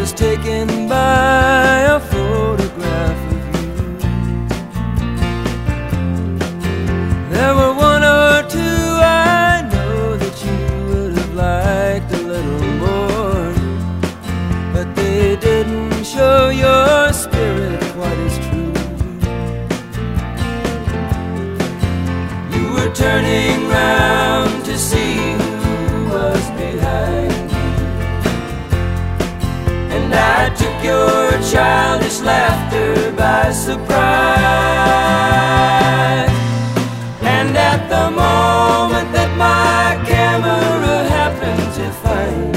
was taken by a photograph of you. There were one or two I know that you would have liked a little more, but they didn't show your spirit quite as true. You were turning round to see who was behind you, and I took your childish laughter by surprise. And at the moment that my camera happened to find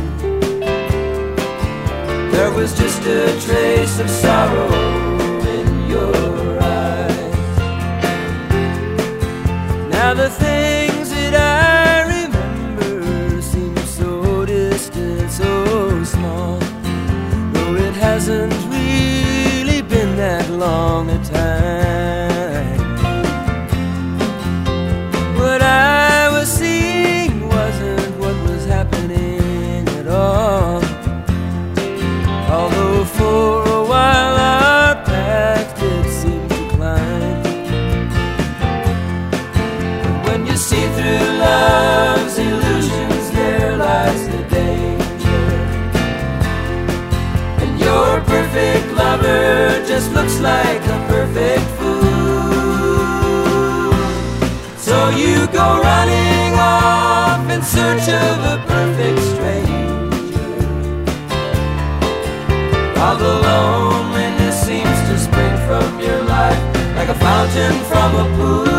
you, there was just a trace of sorrow in your eyes. Now the things that I remember seem so distant, so small, though it hasn't really been that long a time. What I was seeing wasn't what was happening at all, although for a while our paths did seem to climb. But when you see through love's illusions, there lies the danger, and your perfect lover just looks like a perfect fool. So you go running off in search of a perfect stranger, while the loneliness seems to spring from your life like a fountain from a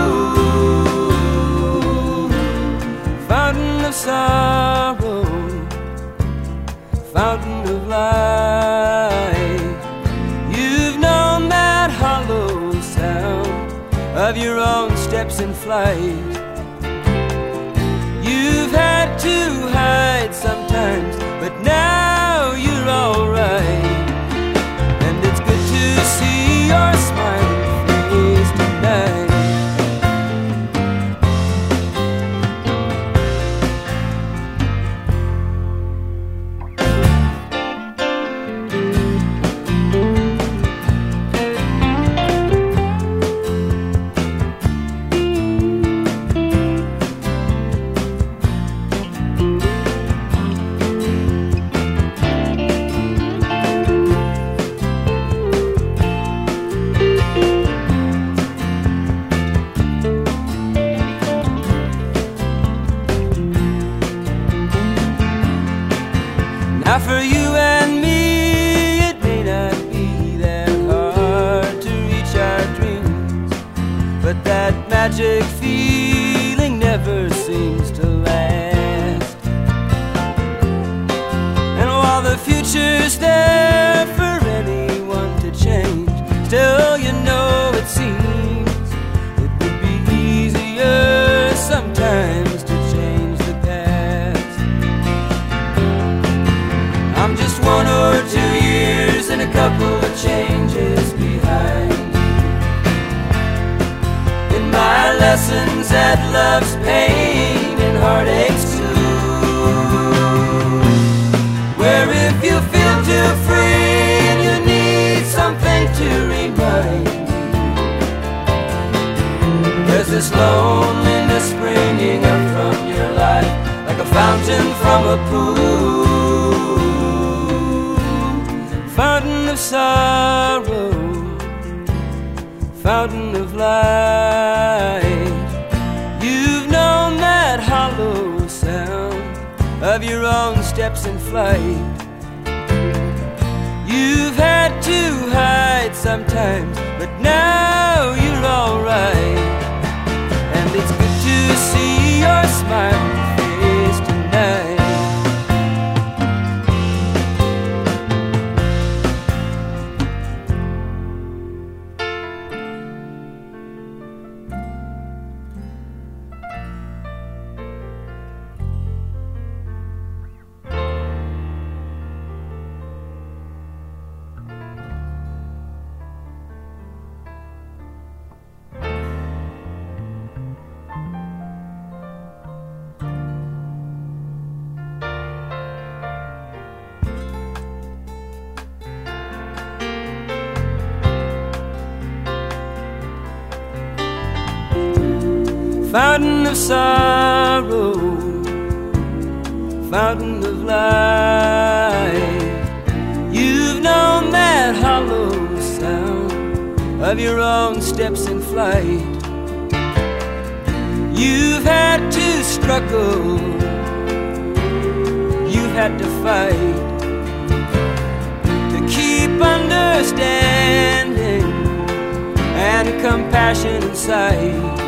pool. Fountain of sorrow, fountain of life. You've known that hollow sound of your own steps in flight. You've had to hide sometimes, but now you're alright. And it's good to see your smiling face tonight. Now for you and me, it may not be that hard to reach our dreams, but that magic feeling never seems to last. And while the future's there for anyone to change, still you know it seems it would be easier sometimes to change the past. I'm just 1 or 2 years and a couple of changes behind you in my lessons at love's pain and heartaches too, where if you feel too free and you need something to remind you, there's this loneliness springing up from your life like a fountain from a pool. Fountain of sorrow, fountain of light. You've known that hollow sound of your own steps in flight. You've had to hide sometimes, but now you're alright. And it's good to see your smiling face tonight. fountain of sorrow, fountain of life. You've known that hollow sound of your own steps in flight. You've had to struggle, you've had to fight to keep understanding and compassion in sight.